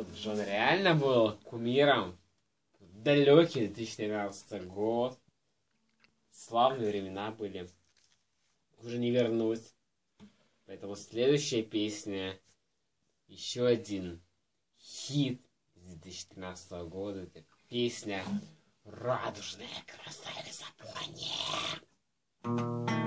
Ну, Джон реально был кумиром. Далекий 2013 год. Славные времена были. Уже не вернуть. Поэтому следующая песня. Еще один хит 2013 года. Это песня «Радужная красавица Пони».